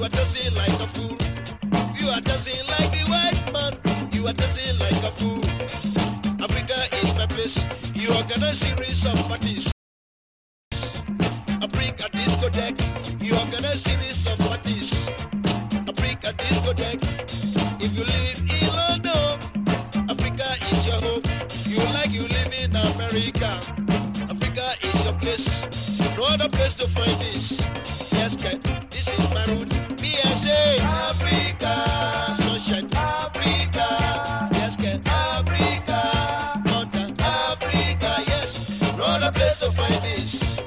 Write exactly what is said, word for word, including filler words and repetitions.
are dancing like a fool. You are dancing like the white man. You are dancing like a fool. Africa is my place. You organize series of parties. I bring a discotheque. You organize series of parties. I bring a discotheque. If you live in London, Africa is your home. You like you live in America. Africa is your place. No other place to find this. Yes, girl, this is my root. Me, I say Africa, sunshine, Africa. Yes, girl, Africa, mountain, Africa. Yes, no other place to find this.